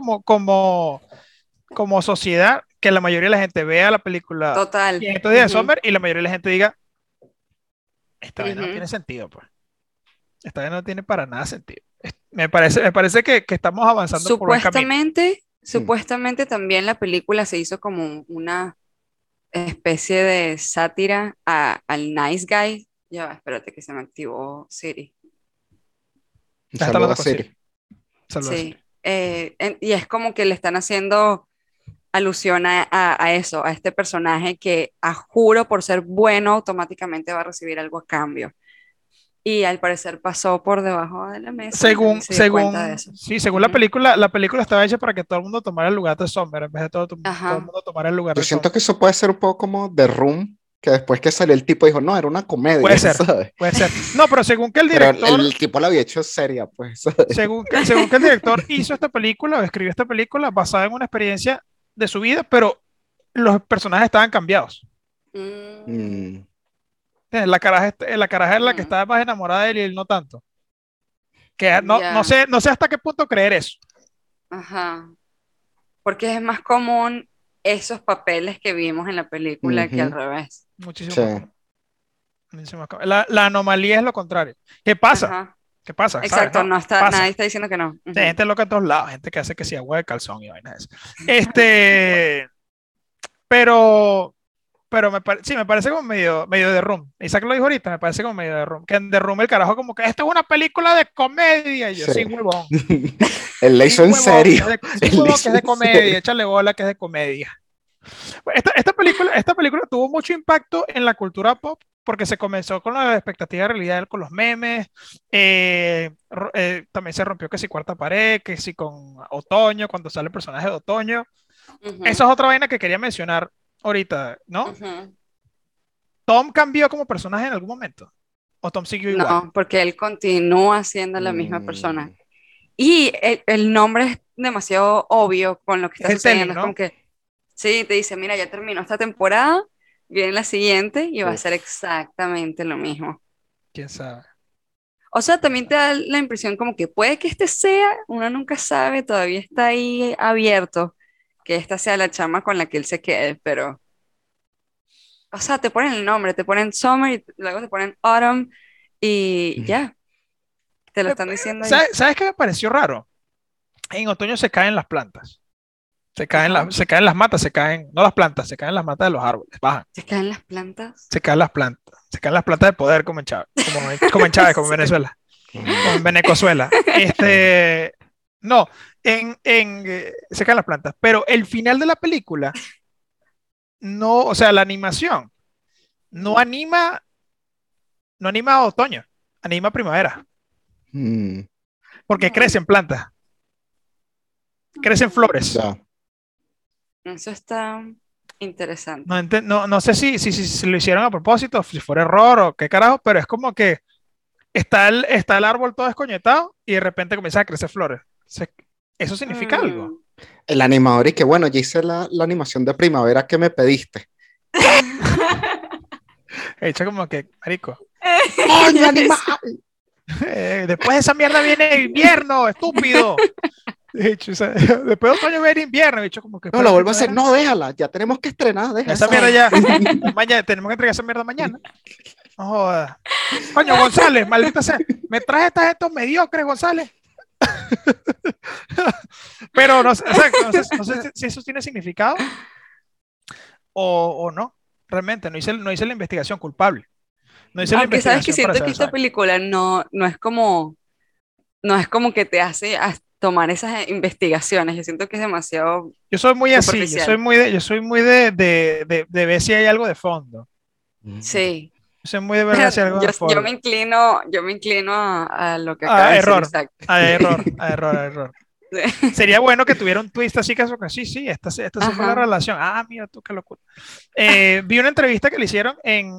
como sociedad que la mayoría de la gente vea la película Total. y en estos días de Ujú, Summer y la mayoría de la gente diga, esta vaina no ujú. tiene sentido, pues. Esta vaina no tiene para nada sentido. Me parece que estamos avanzando por buen camino. Mm. Supuestamente también la película se hizo como una especie de sátira al Nice Guy. Ya va, espérate que se me activó Siri. Un Ya está saludo hablando a con Siri. Siri. Saludos a Siri. Sí. Y es como que le están haciendo alusión a eso, a este personaje que a juro por ser bueno automáticamente va a recibir algo a cambio. Y al parecer pasó por debajo de la mesa y nadie se dio cuenta de eso. Según Ujú. la película estaba hecha para que todo el mundo tomara el lugar de Summer, en vez de todo el Ajá, mundo tomara el lugar Yo de siento Summer. que eso puede ser un poco como The Room, que después que salió el tipo dijo, no, era una Puede comedia, ser, ¿sabes? puede ser. No, pero según que el Pero el, director, el tipo la había hecho seria, pues, ¿sabes? según que el director hizo esta película o escribió esta película basada en una experiencia de su vida, pero los personajes estaban cambiados. mm, Mm, La caraja es la que mm, estaba más enamorada de él y él no tanto. Que ya, no sé hasta qué punto creer eso. ajá. Porque es más común esos papeles que vimos en la película que al ujú, revés. Muchísimo sí. más común. Muchísimo más común. La anomalía es lo contrario. ¿Qué pasa? Ajá. ¿Qué pasa? ¿Sabes? Exacto, ¿No? no está, nadie Pasa. está diciendo que no. Sí, hay Ujú. gente loca en todos lados, gente que hace que si agua de calzón y vainas de eso. Este, pero, sí, me parece como medio de Room. Isaac lo dijo ahorita, me parece como medio de Room. Que en The Room el carajo como que esto es una película de comedia. Y yo, Sí. sí, huevón. Él la Sí, hizo en huevón, serio. sí, Él la huevón, que hizo es de en comedia. serio. Échale bola que es de comedia. Esta película tuvo mucho impacto en la cultura pop porque se comenzó con la expectativa de realidad con los memes, también se rompió que si cuarta pared, que si con Otoño, cuando sale el personaje de Otoño. Ujú, Esa es otra vaina que quería mencionar ahorita, ¿no? ujú. ¿Tom cambió como personaje en algún momento? ¿O Tom siguió igual? No, porque él continúa siendo la misma persona. Mm, Y el nombre es demasiado obvio con lo que Es está el sucediendo. telling, Es como ¿no? que, sí, te dice, mira, ya terminó esta temporada, viene la siguiente y va a ser uf. exactamente lo mismo. ¿Quién sabe? O sea, también te da la impresión como que puede que este sea, uno nunca sabe, todavía está ahí abierto, que esta sea la chama con la que él se quede, pero, o sea, te ponen el nombre, te ponen Summer y luego te ponen Autumn y ya, te lo están diciendo ahí. ¿Sabes qué me pareció raro? En otoño se caen las plantas. Se caen las matas, no las plantas, se caen las matas de los árboles, bajan. ¿Se caen las plantas? Se caen las plantas de poder como en Chávez, como en Chávez, como en Venezuela, como en Venezuela. No, se caen las plantas, pero el final de la película, no, o sea, la animación, no anima a otoño, anima a primavera, Mm, porque crecen plantas, crecen flores. ya. Eso está interesante. No sé si lo hicieron a propósito, si fue error o qué carajo, pero es como que está el árbol todo descoñetado y de repente comienza a crecer flores. Eso significa algo. El animador y que bueno, ya hice la animación de primavera que me pediste. He dicho como que, marico, ¡Coño, animal! después de esa mierda viene el invierno, estúpido. He dicho, o sea, después de otoño viene invierno. He dicho como que, No, lo vuelvo a hacer. No, déjala. Ya tenemos que estrenar. Déjala. esa mierda ya. Mañana, tenemos que entregar esa mierda mañana. No jodas. Coño, González, maldita sea. Me traes estos mediocres, González. Pero no sé, o sea, no sé si eso tiene significado o no. Realmente, no hice la investigación culpable. No hice la Aunque sabes que investigación siento para que saber. esta película no es como que te hace tomar esas investigaciones. Yo siento que es demasiado Yo soy muy así, superficial. yo soy muy de ver si hay algo de fondo. Sí. Yo soy muy de ver si hay algo de fondo. Yo me inclino a lo que acaba de decir Error, Isaac. a error. Sí. Sería bueno que tuviera un twist así que sí, esta sí fue la Ajá. relación. Mira tú, qué locura. Vi una entrevista que le hicieron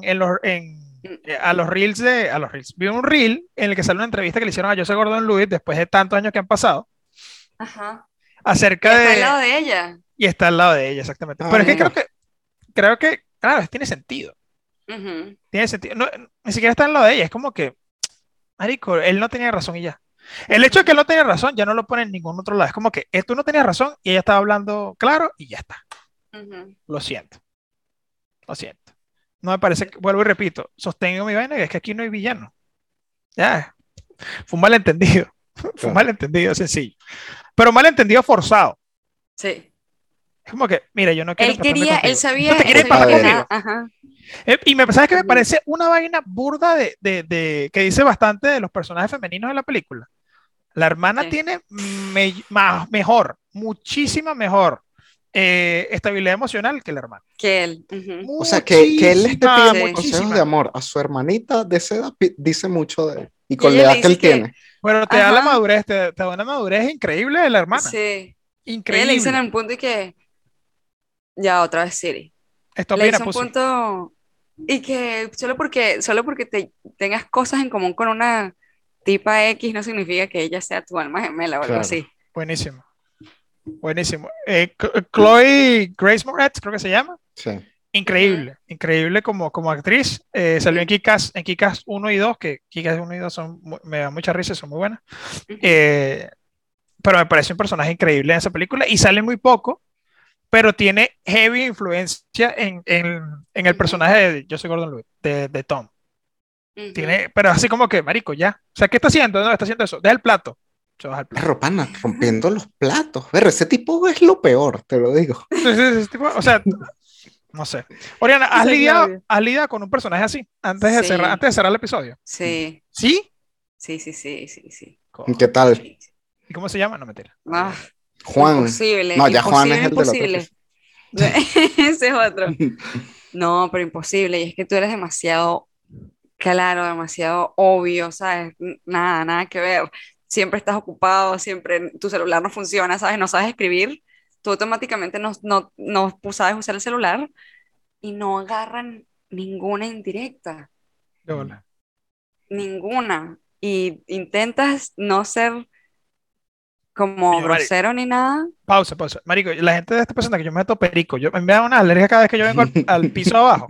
a los reels. Vi un reel en el que sale una entrevista que le hicieron a Joseph Gordon-Levitt después de tantos años que han pasado Ajá. Y acerca está de... al lado de ella. Y está al lado de ella, exactamente. Pero es que creo que, claro, tiene sentido. Ujú. Tiene sentido. No, ni siquiera está al lado de ella. Es como que, marico, él no tenía razón y ya. El hecho de que él no tenía razón ya no lo pone en ningún otro lado. Es como que tú no tenías razón y ella estaba hablando claro y ya está. Ujú. Lo siento. Lo siento. No me parece, vuelvo y repito, sostengo mi vaina que es que aquí no hay villano. Ya, fue un malentendido. Fue un Claro. malentendido sencillo. Pero malentendido forzado. Sí. Es como que, mira, yo no quiero Él empatarme quería, contigo. él sabía, Tú te él quieres sabía empatar que conmigo. Ajá. Y ¿sabes qué me Ujú. parece una vaina burda que dice bastante de los personajes femeninos de la película? La hermana Sí. tiene mejor, muchísima mejor estabilidad emocional que la hermana. Que él. Ujú. O sea, que él le esté Muchísima, pidiendo Sí. consejos muchísima. de amor a su hermanita de esa edad, dice mucho de él. Y Y con la ella le edad que dice él tiene. Pero te da la Ajá. madurez, te da una madurez increíble de la hermana. Sí. Ella le dice en Increíble. un punto y que, ya otra vez Siri. Stop Le being a dice un pussy. punto y que solo porque tengas cosas en común con una tipa X no significa que ella sea tu alma gemela o algo Claro. así. Buenísimo. Buenísimo. Chloe Grace Moretz, creo que se llama. Sí. Increíble, increíble como actriz. Salió en Sí. Kick-Ass 1 y 2, que Kick-Ass 1 y 2 me dan mucha risa, son muy buenas. Ujú. Pero me parece un personaje increíble en esa película y sale muy poco, pero tiene heavy influencia en el Ujú. personaje de Joseph Gordon-Levitt, de Tom. Ujú. Pero así como que, marico, ya. O sea, ¿qué está haciendo? No, está haciendo eso. Deja el plato. Se baja el plato. Perro pana, rompiendo los platos. Pero ese tipo es lo peor, te lo digo. O sea, no sé. Oriana, Esa Claudia. ¿has lidiado con un personaje así antes de Sí. cerrar el episodio? Sí, ¿Sí? sí. ¿Qué tal? ¿Y cómo se llama? No, mentira. Ah, Juan. imposible, No, ya Juan es imposible, el del otro imposible. Ese es otro. No, pero imposible. Y es que tú eres demasiado claro, demasiado obvio, ¿sabes? Nada que ver. Siempre estás ocupado, siempre tu celular no funciona, ¿sabes? No sabes escribir. Tú automáticamente no sabes usar el celular y no agarran ninguna indirecta, De bola. ninguna. Y intentas no ser como Coño, Mari, grosero ni nada. pausa. Marico, la gente de esta persona que yo me meto perico, me da una alergia cada vez que yo vengo al piso abajo.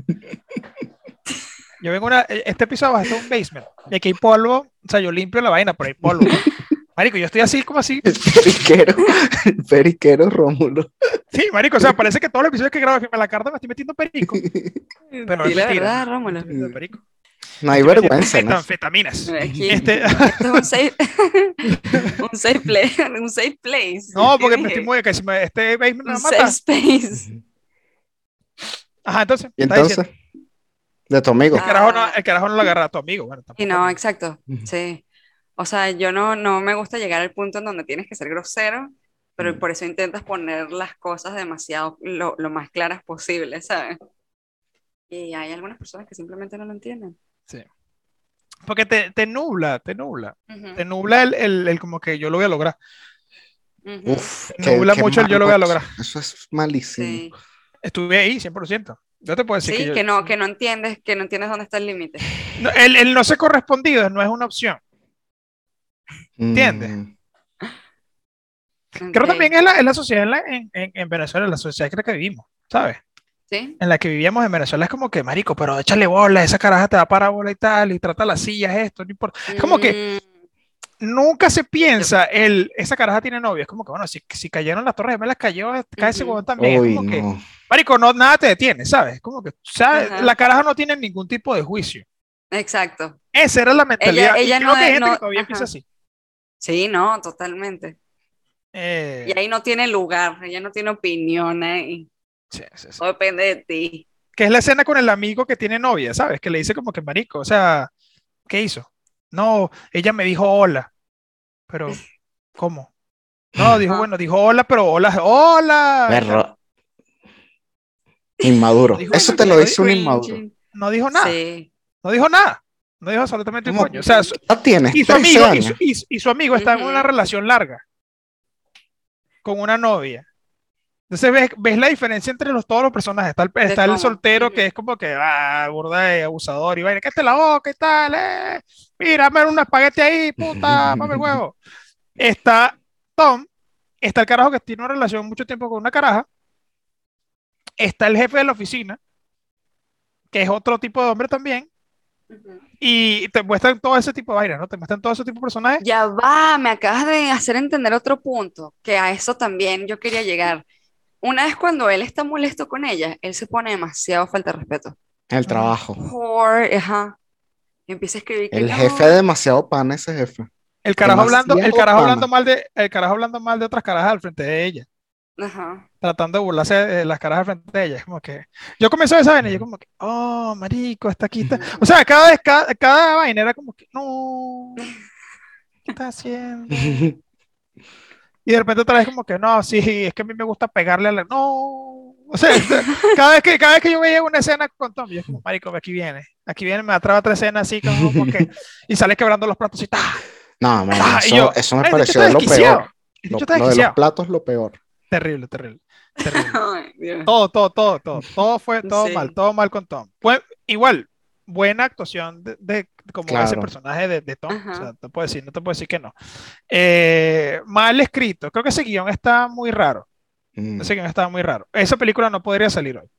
Este piso abajo está un basement. Y aquí hay polvo, o sea, yo limpio la vaina, pero hay polvo. Marico, yo estoy así como así. El periquero Rómulo. Sí, marico, o sea, parece que todos los episodios que grabo de Firme la Carta me estoy metiendo perico. Pero es Di la mentira. verdad, No Rómulo. estoy metiendo perico. No hay Estoy metiendo vergüenza en eso. metanfetaminas. Aquí, Este, esto es un safe, un safe place. no, ¿Qué porque me dije? estoy muy que si este baby me va a Un safe matar. space. Ajá, entonces, Y está diciendo. entonces, de tu amigo. Ah, El carajo no lo agarra a tu amigo. Bueno, y tampoco. no, exacto. Sí. O sea, yo no me gusta llegar al punto en donde tienes que ser grosero, pero por eso intentas poner las cosas demasiado lo más claras posible, ¿sabes? Y hay algunas personas que simplemente no lo entienden. Sí. Porque te nubla, te nubla. Te Ujú, nubla el como que yo lo voy a lograr. ujú, Uf, Te nubla qué mucho el yo lo malo voy a eso. lograr. Eso es malísimo. sí. Estuve ahí, 100%. Yo te puedo decir que Sí, yo. que no entiendes dónde está el límite. No, el no ser correspondido no es una opción. ¿Entiendes? Mm, Creo también Ok. es la sociedad en Venezuela, la sociedad en la que vivimos, ¿sabes? ¿Sí? En la que vivíamos en Venezuela es como que, marico, pero échale bola, esa caraja te da para bola y tal, y trata las sillas, esto, no importa. Es como que Mm, nunca se yo- piensa, esa caraja tiene novio, es como que, bueno, si cayeron las Torres Gemelas, cae ese ujú, huevón también, es uy, como que, no. marico, no, nada te detiene, ¿sabes? Como que, ¿sabes? La ajá, caraja no tiene ningún tipo de juicio. exacto. Esa era la mentalidad, y Ella creo que hay gente que no, todavía piensa ajá. así. Sí, no, totalmente. Eh, Y ahí no tiene lugar, ella no tiene opinión ahí. sí, sí, sí. Todo depende de ti. Que es la escena con el amigo que tiene novia, ¿sabes? Que le dice como que, marico, o sea, ¿qué hizo? No, ella me dijo hola, pero ¿cómo? No, dijo, Ajá. bueno, dijo hola, pero hola, hola. Y tal. Perro, inmaduro. No dijo, Eso te lo no, dice un inmaduro. Cringy. no dijo nada, Sí. no dijo nada, no dijo absolutamente un ¿Cómo? coño. O sea, Ujú, ¿Ya tienes y su 13 amigo, años? y su amigo está en una ujú, relación larga con una novia. Entonces ves la diferencia entre todos los personajes. de Está el cómo. soltero que Ujú. es como que burda de abusador y vaina, cállate la boca y tal, mira, dame un espagueti ahí, puta, mame el huevo. Está Tom, está el carajo que tiene una relación mucho tiempo con una caraja, está el jefe de la oficina, que es otro tipo de hombre también, Ujú. y te muestran todo ese tipo de vainas, ¿no? Te muestran todo ese tipo de personajes. Ya va, me acabas de hacer entender otro punto, que a eso también yo quería llegar. Una vez cuando él está molesto con ella, él se pone demasiado falta de respeto. El Ujú. trabajo. Ajá. Y empieza a escribir que El jefe es no. demasiado pan, ese jefe. El Demasiado pana. carajo hablando mal de otras carajas al frente de ella, Ajá. tratando de burlarse de las caras al frente de ella. Es como que, yo comencé esa vaina y yo como que, oh, marico, está aquí, está. O sea, cada vaina era como que, no, ¿qué estás haciendo? Y de repente otra vez como que, no, sí, es que a mí me gusta pegarle a la... No. O sea, cada vez que yo veía una escena con Tom, yo es como, marico, aquí viene, me atrapa otra escena así como que, y sale quebrando los platos y ¡ta! No, man, ¡Ta! Y yo, eso me el dicho pareció está de lo peor. desquiciado, el dicho está Lo de los desquiciado. platos, lo peor. Terrible, terrible, terrible. Ay, Dios. Sí. Todo mal con Tom. Igual, buena actuación de como ese Claro. personaje de Tom. O sea, Ajá. no te puedo decir que no. Mal escrito. Creo que ese guión está muy raro. Mm. Ese guión estaba muy raro. Esa película no podría salir hoy.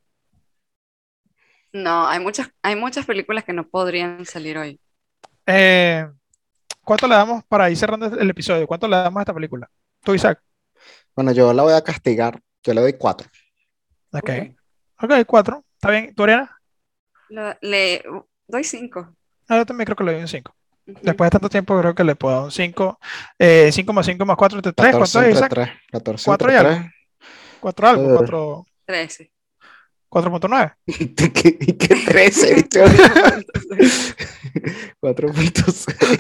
No, hay muchas películas que no podrían salir hoy. Eh, ¿Cuánto le damos para ir cerrando el episodio? ¿Cuánto le damos a esta película? Tú, Isaac. Bueno, yo la voy a castigar. Yo le doy 4. Ok. Ok. Ok, 4. ¿Está bien? ¿Tú, Ariana? Le doy 5. No, yo también creo que le doy un 5. Después de tanto tiempo, creo que le puedo dar un 5. 5 más 5 más 4 entre 3. 14 ¿Cuánto es, entre Isaac? 3. 14 4 entre y 3. algo. 4 algo. 13. 4.9. ¿Qué 13? 4.6.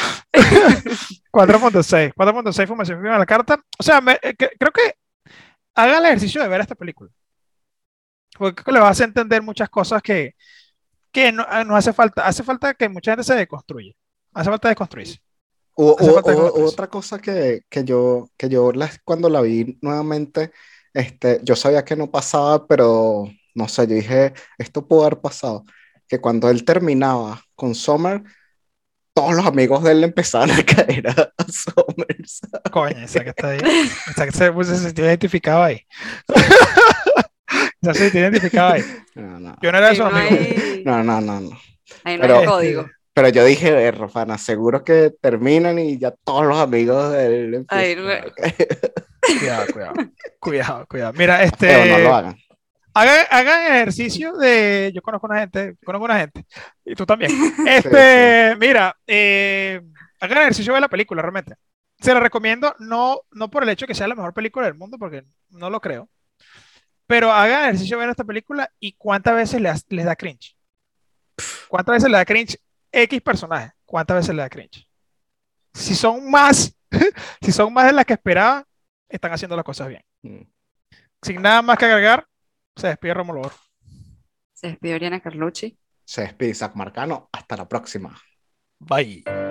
4.6. 4.6 Fumación Firme a la carta. O sea, creo que hagan el ejercicio de ver esta película. Porque creo que le vas a entender muchas cosas que no hace falta. Hace falta que mucha gente se deconstruya. Hace falta desconstruirse. Hace falta desconstruirse. Otra cosa cuando la vi nuevamente, yo sabía que no pasaba, pero no sé, yo dije, esto pudo haber pasado. Que cuando él terminaba con Summer, todos los amigos de él le empezaban a caer a Summer, Coño, ¿sabes? esa que está ahí. Esa que se sintió identificado ahí. Ya se sintió identificado ahí. No, no, Yo no era de Ahí esos no amigos. hay, no, no, no, no. ahí no hay Pero, código. pero yo dije, Rofana, seguro que terminan y ya todos los amigos de él le Ahí empiezan no- a caer. Cuidado, cuidado. Cuidado, cuidado. Mira, No lo hagan. Hagan ejercicio de. Yo conozco una gente, y tú también. Sí, sí. Mira, hagan ejercicio de la película, realmente. Se la recomiendo, no por el hecho de que sea la mejor película del mundo, porque no lo creo, pero hagan ejercicio de ver esta película y cuántas veces les da cringe. ¿Cuántas veces les da cringe X personaje? ¿Cuántas veces les da cringe? Si son más, si son más de las que esperaba, están haciendo las cosas bien. Mm. Sin nada más que agregar, se despide Romulo Oro. Se despidió Oriana Carlucci. Se despide Isaac Marcano. Hasta la próxima. Bye.